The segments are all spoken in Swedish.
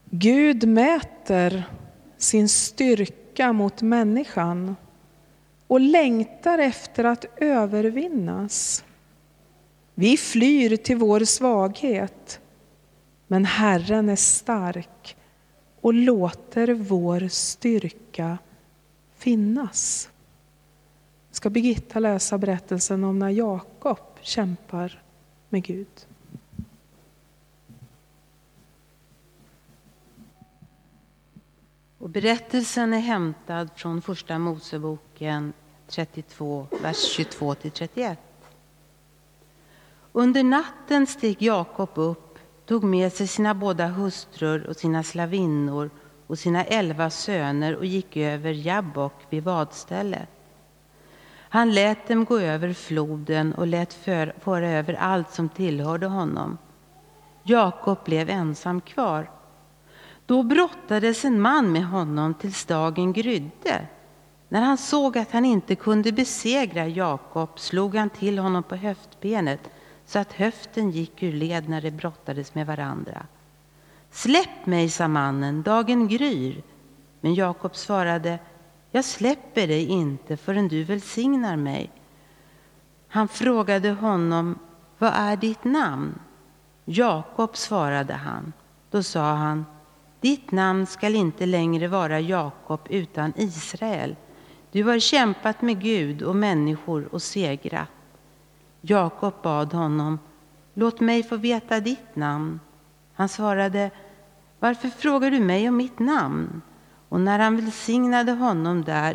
Gud mäter sin styrka mot människan och längtar efter att övervinnas. Vi flyr till vår svaghet, men Herren är stark och låter vår styrka finnas. Ska Birgitta läsa berättelsen om när Jakob kämpar med Gud. Och berättelsen är hämtad från första Moseboken 32, vers 22-31. Under natten steg Jakob upp, tog med sig sina båda hustrur och sina slavinnor och sina 11 söner och gick över Jabbok vid vadstället. Han lät dem gå över floden och lät föra över allt som tillhörde honom. Jakob blev ensam kvar. Då brottades en man med honom tills dagen grydde. När han såg att han inte kunde besegra Jakob slog han till honom på höftbenet så att höften gick ur led när de brottades med varandra. Släpp mig, sa mannen, dagen gryr. Men Jakob svarade, jag släpper dig inte förrän du välsignar mig. Han frågade honom, vad är ditt namn? Jakob, svarade han. Då sa han, ditt namn skall inte längre vara Jakob utan Israel. Du har kämpat med Gud och människor och segrat. Jakob bad honom, låt mig få veta ditt namn. Han svarade, varför frågar du mig om mitt namn? Och när han välsignade honom där,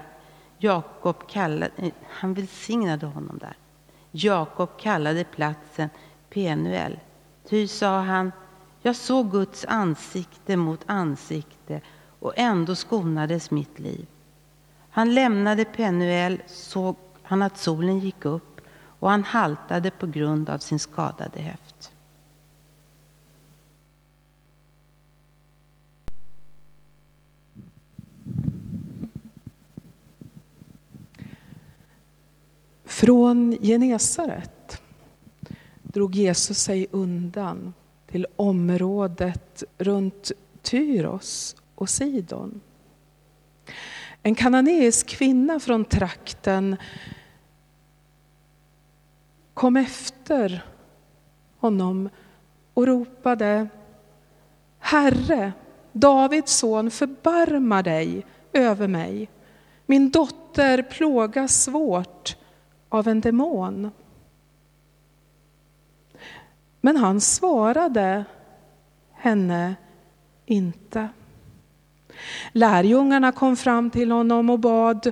Jakob kallade platsen Penuel. Ty, sa han, jag såg Guds ansikte mot ansikte och ändå skonades mitt liv. Han lämnade Penuel, såg han att solen gick upp och han haltade på grund av sin skadade höft. Från Genesaret drog Jesus sig undan till området runt Tyros och Sidon. En kananeisk kvinna från trakten kom efter honom och ropade, Herre, Davids son, förbarma dig över mig. Min dotter plågas svårt av en demon. Men han svarade henne inte. Lärjungarna kom fram till honom och bad,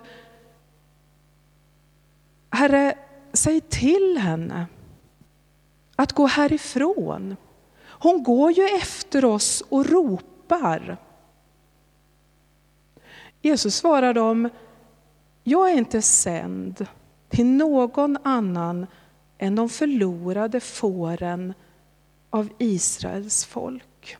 Herre, säg till henne att gå härifrån. Hon går ju efter oss och ropar. Jesus svarade dem, jag är inte sänd till någon annan än de förlorade fåren av Israels folk.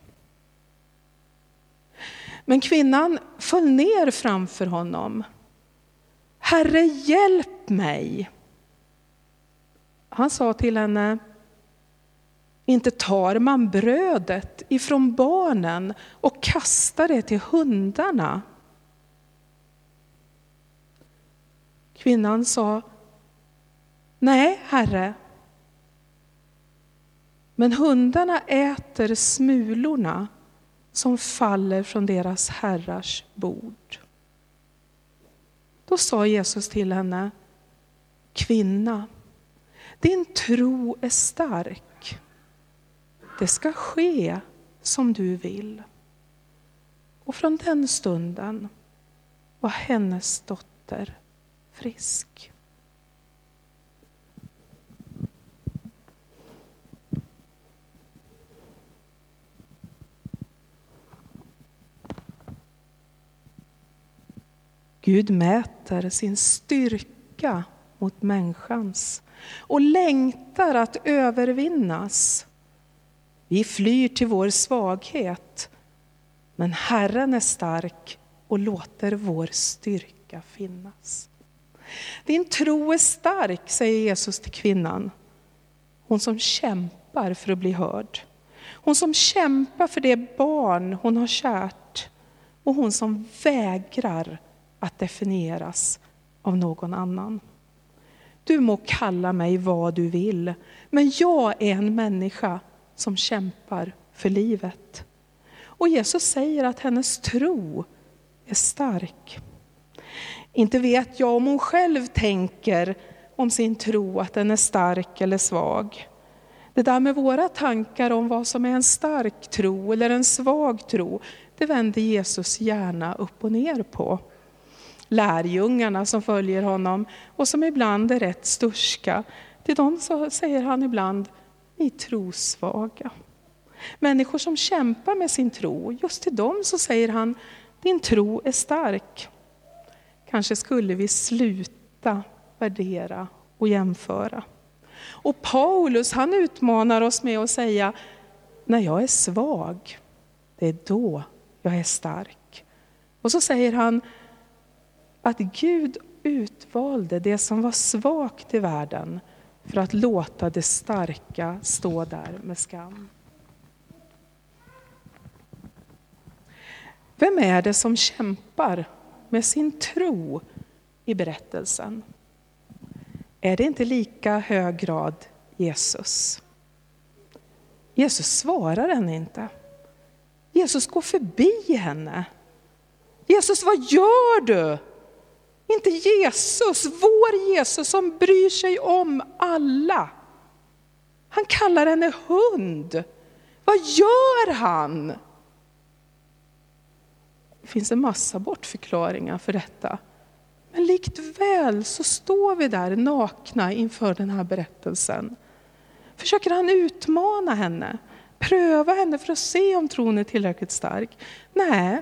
Men kvinnan föll ner framför honom. Herre, hjälp mig. Han sa till henne, inte tar man brödet ifrån barnen och kastar det till hundarna. Kvinnan sa, nej, Herre. Men hundarna äter smulorna som faller från deras herrars bord. Då sa Jesus till henne, kvinna, din tro är stark. Det ska ske som du vill. Och från den stunden var hennes dotter frisk. Gud mäter sin styrka mot människans och längtar att övervinnas. Vi flyr till vår svaghet, men Herren är stark och låter vår styrka finnas. Din tro är stark, säger Jesus till kvinnan. Hon som kämpar för att bli hörd. Hon som kämpar för det barn hon har kärt. Och hon som vägrar att definieras av någon annan. Du må kalla mig vad du vill, men jag är en människa som kämpar för livet. Och Jesus säger att hennes tro är stark. Inte vet jag om hon själv tänker om sin tro att den är stark eller svag. Det där med våra tankar om vad som är en stark tro eller en svag tro, det vänder Jesus gärna upp och ner på. Lärjungarna som följer honom och som ibland är rätt sturska, till dem så säger han ibland, ni är trosvaga. Människor som kämpar med sin tro, just till dem så säger han, din tro är stark. Kanske skulle vi sluta värdera och jämföra. Och Paulus, han utmanar oss med att säga, när jag är svag, det är då jag är stark. Och så säger han att Gud utvalde det som var svagt i världen för att låta det starka stå där med skam. Vem är det som kämpar med sin tro i berättelsen? Är det inte lika hög grad Jesus? Jesus svarar henne inte. Jesus går förbi henne. Jesus, vad gör du? Inte Jesus, vår Jesus som bryr sig om alla. Han kallar henne hund. Vad gör han? Det finns en massa bortförklaringar för detta. Men likväl så står vi där nakna inför den här berättelsen. Försöker han utmana henne? Pröva henne för att se om tron är tillräckligt stark? Nej.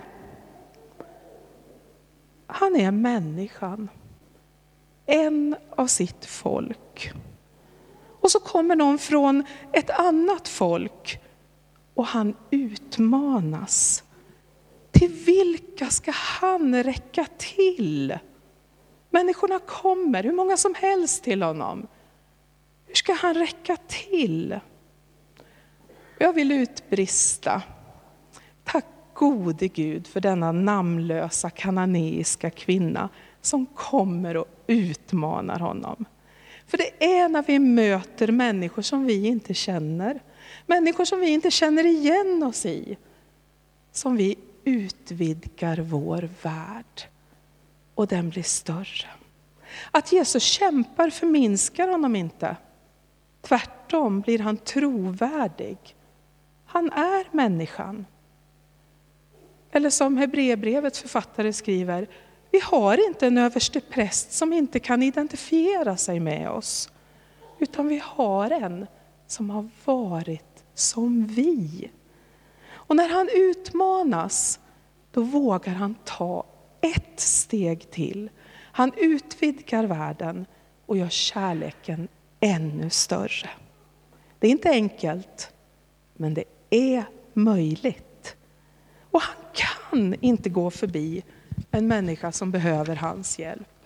Han är människan. En av sitt folk. Och så kommer någon från ett annat folk. Och han utmanas. Till vilka ska han räcka till? Människorna kommer, hur många som helst till honom. Hur ska han räcka till? Jag vill utbrista. Tack gode Gud för denna namnlösa kananeiska kvinna som kommer och utmanar honom. För det är när vi möter människor som vi inte känner, människor som vi inte känner igen oss i, som vi utvidgar vår värld och den blir större. Att Jesus kämpar förminskar honom inte. Tvärtom blir han trovärdig. Han är människan. Eller som Hebreerbrevets författare skriver, vi har inte en överste präst som inte kan identifiera sig med oss. Utan vi har en som har varit som vi. Och när han utmanas, då vågar han ta ett steg till. Han utvidgar världen och gör kärleken ännu större. Det är inte enkelt, men det är möjligt. Och han kan inte gå förbi en människa som behöver hans hjälp.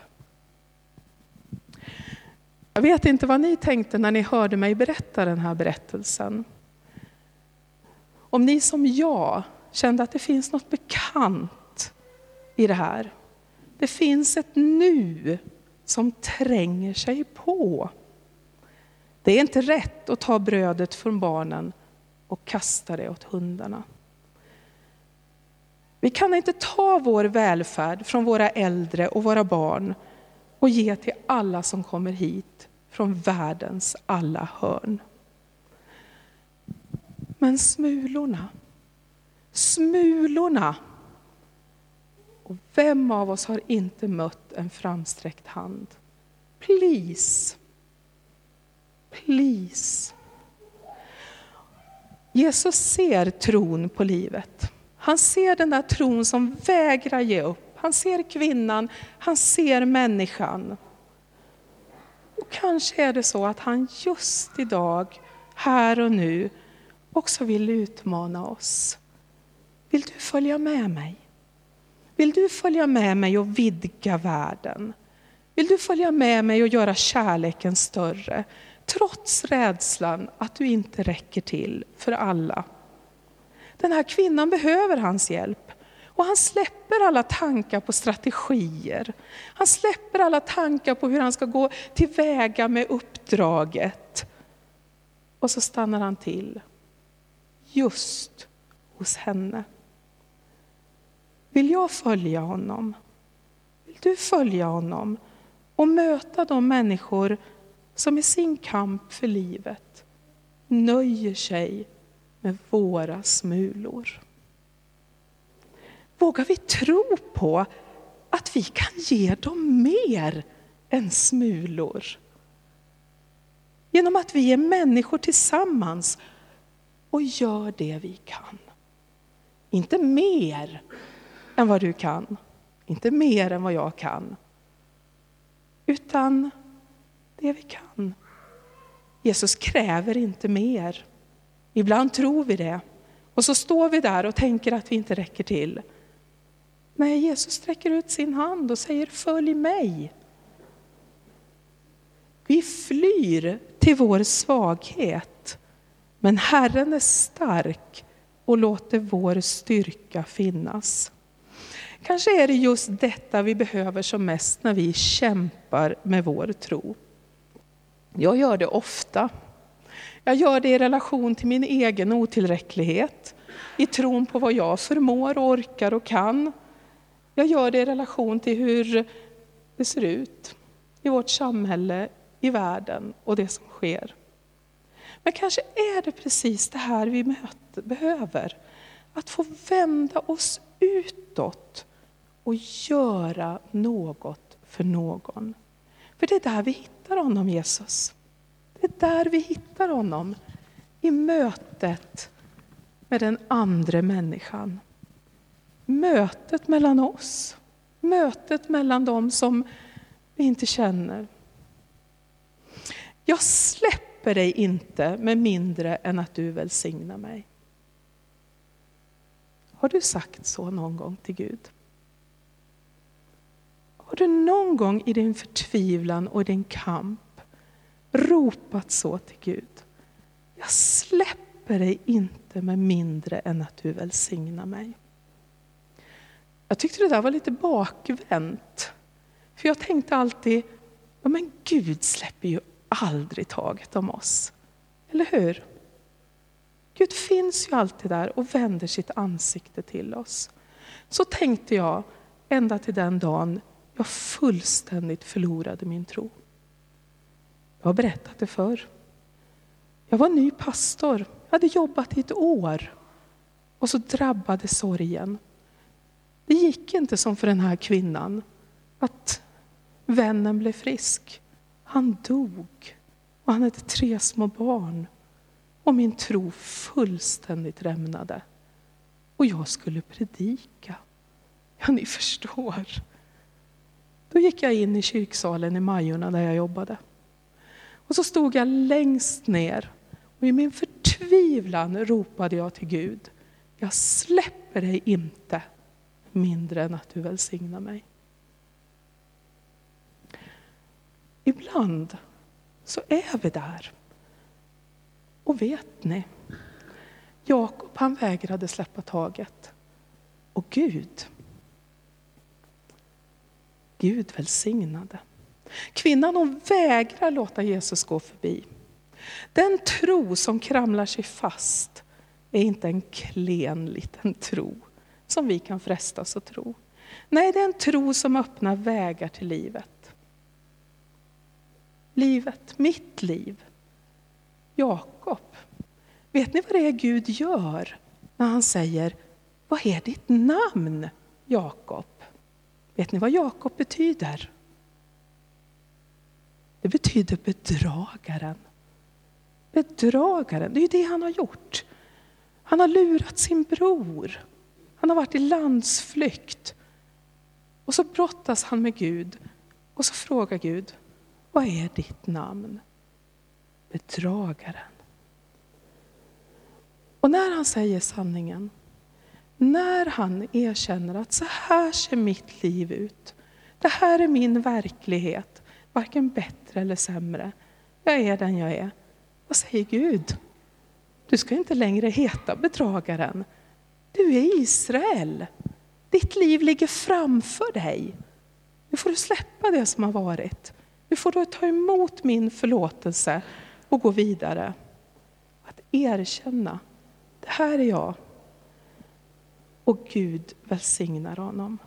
Jag vet inte vad ni tänkte när ni hörde mig berätta den här berättelsen. Om ni som jag kände att det finns något bekant i det här. Det finns ett nu som tränger sig på. Det är inte rätt att ta brödet från barnen och kasta det åt hundarna. Vi kan inte ta vår välfärd från våra äldre och våra barn och ge till alla som kommer hit från världens alla hörn. Men smulorna. Och vem av oss har inte mött en framsträckt hand? Please. Jesus ser tron på livet. Han ser den där tron som vägrar ge upp. Han ser kvinnan, han ser människan. Och kanske är det så att han just idag, här och nu, också vill utmana oss. Vill du följa med mig? Vill du följa med mig och vidga världen? Vill du följa med mig och göra kärleken större? Trots rädslan att du inte räcker till för alla Den här kvinnan behöver hans hjälp. Och han släpper alla tankar på strategier. Han släpper alla tankar på hur han ska gå tillväga med uppdraget. Och så stannar han till just hos henne. Vill jag följa honom? Vill du följa honom? Och möta de människor som i sin kamp för livet nöjer sig med våra smulor. Vågar vi tro på att vi kan ge dem mer än smulor? Genom att vi är människor tillsammans och gör det vi kan. Inte mer än vad du kan. Inte mer än vad jag kan. Utan det vi kan. Jesus kräver inte mer. Ibland tror vi det. Och så står vi där och tänker att vi inte räcker till. Nej, Jesus sträcker ut sin hand och säger följ mig. Vi flyr till vår svaghet. Men Herren är stark och låter vår styrka finnas. Kanske är det just detta vi behöver som mest när vi kämpar med vår tro. Jag gör det ofta. Jag gör det i relation till min egen otillräcklighet. I tron på vad jag förmår, orkar och kan. Jag gör det i relation till hur det ser ut i vårt samhälle, i världen och det som sker. Men kanske är det precis det här vi behöver. Att få vända oss utåt och göra något för någon. För det är där vi hittar honom, Jesus. Det är där vi hittar honom. I mötet med den andra människan. Mötet mellan oss. Mötet mellan dem som vi inte känner. Jag släpper dig inte med mindre än att du välsignar mig. Har du sagt så någon gång till Gud? Har du någon gång i din förtvivlan och din kamp ropat så till Gud? Jag släpper dig inte med mindre än att du välsignar mig. Jag tyckte det där var lite bakvänt. För jag tänkte alltid, ja men Gud släpper ju aldrig taget om oss. Eller hur? Gud finns ju alltid där och vänder sitt ansikte till oss. Så tänkte jag ända till den dagen jag fullständigt förlorade min tro. Jag har berättat det förr. Jag var ny pastor. Jag hade jobbat i ett år. Och så drabbade sorgen. Det gick inte som för den här kvinnan. Att vännen blev frisk. Han dog. Och han hade 3 små barn. Och min tro fullständigt rämnade. Och jag skulle predika. Ja, ni förstår. Då gick jag in i kyrksalen i Majorna där jag jobbade. Och så stod jag längst ner. Och i min förtvivlan ropade jag till Gud. Jag släpper dig inte mindre än att du välsignar mig. Ibland så är vi där. Och vet ni, Jakob han vägrade släppa taget. Och Gud välsignade. Kvinnan hon vägrar låta Jesus gå förbi. Den tro som kramlar sig fast är inte en klen liten tro som vi kan frestas att tro. Nej, det är en tro som öppnar vägar till livet. Livet, mitt liv. Jakob, vet ni vad det är Gud gör när han säger, vad är ditt namn, Jakob? Vet ni vad Jakob betyder? Det betyder bedragaren. Bedragaren, det är ju det han har gjort. Han har lurat sin bror. Han har varit i landsflykt. Och så brottas han med Gud. Och så frågar Gud, vad är ditt namn? Bedragaren. Och när han säger sanningen, när han erkänner att så här ser mitt liv ut. Det här är min verklighet. Varken bättre eller sämre. Jag är den jag är. Vad säger Gud? Du ska inte längre heta bedragaren. Du är Israel. Ditt liv ligger framför dig. Nu får du släppa det som har varit. Nu får du ta emot min förlåtelse och gå vidare. Att erkänna, det här är jag. Och Gud välsignar honom.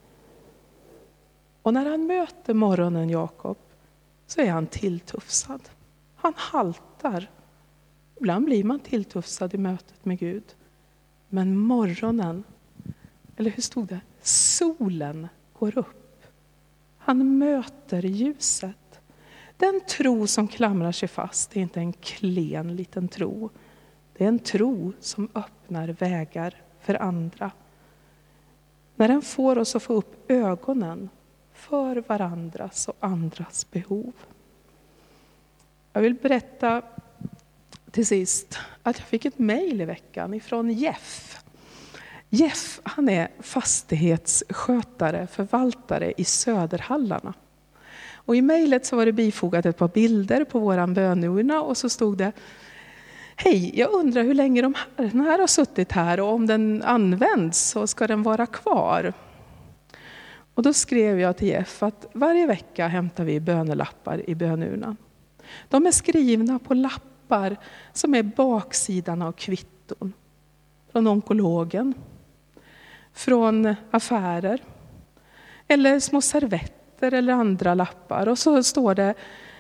Och när han möter morgonen Jakob så är han tilltufsad. Han haltar. Ibland blir man tilltufsad i mötet med Gud. Men morgonen, eller hur stod det? Solen går upp. Han möter ljuset. Den tro som klamrar sig fast är inte en klen liten tro. Det är en tro som öppnar vägar för andra. När den får oss att få upp ögonen för varandras och andras behov. Jag vill berätta till sist att jag fick ett mejl i veckan ifrån Jeff. Jeff, han är fastighetsskötare, förvaltare i Söderhallarna. Och i mejlet så var det bifogat ett par bilder på våran bönurna och så stod det: hej, jag undrar hur länge den här har suttit här och om den används så ska den vara kvar. Och då skrev jag till Jeff att varje vecka hämtar vi bönelappar i bönurnan. De är skrivna på lappar som är baksidan av kvitton. Från onkologen, från affärer eller små servetter eller andra lappar. Och så står det: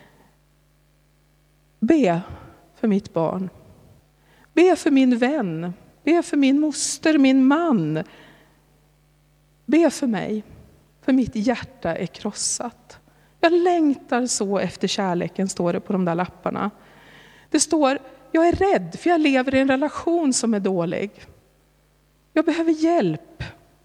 be för mitt barn. Be för min vän. Be för min moster, min man. Be för mig. För mitt hjärta är krossat. Jag längtar så efter kärleken, står det på de där lapparna. Det står: jag är rädd för jag lever i en relation som är dålig. Jag behöver hjälp.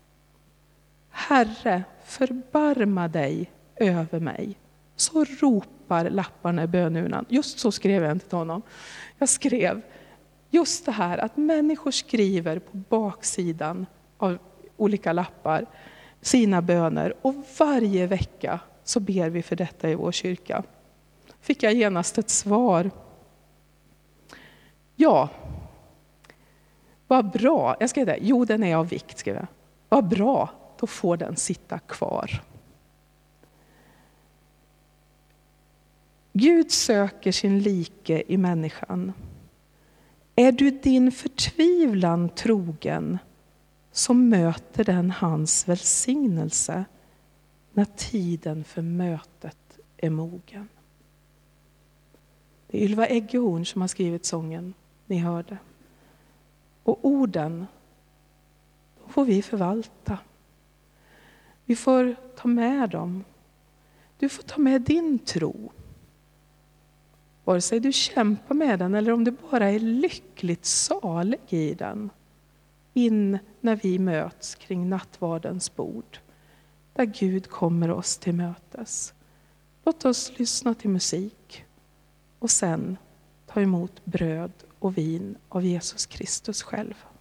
Herre, förbarma dig över mig. Så ropar lapparna i bönurnan. Just så skrev jag inte till honom. Jag skrev just det här att människor skriver på baksidan av olika lappar sina böner. Och varje vecka så ber vi för detta i vår kyrka. Fick jag genast ett svar. Ja, vad bra. Jag skrev det. Jo, den är av vikt, skrev jag. Vad bra, då får den sitta kvar. Gud söker sin like i människan. Är du din förtvivlan trogen, så möter den hans välsignelse när tiden för mötet är mogen. Det är Ylva Eggehorn som har skrivit sången, ni hörde. Och orden, de får vi förvalta. Vi får ta med dem. Du får ta med din tro. Vare sig du kämpar med den eller om du bara är lyckligt salig i den. In när vi möts kring nattvardens bord. Där Gud kommer oss till mötes. Låt oss lyssna till musik. Och sen ta emot bröd och vin av Jesus Kristus själv.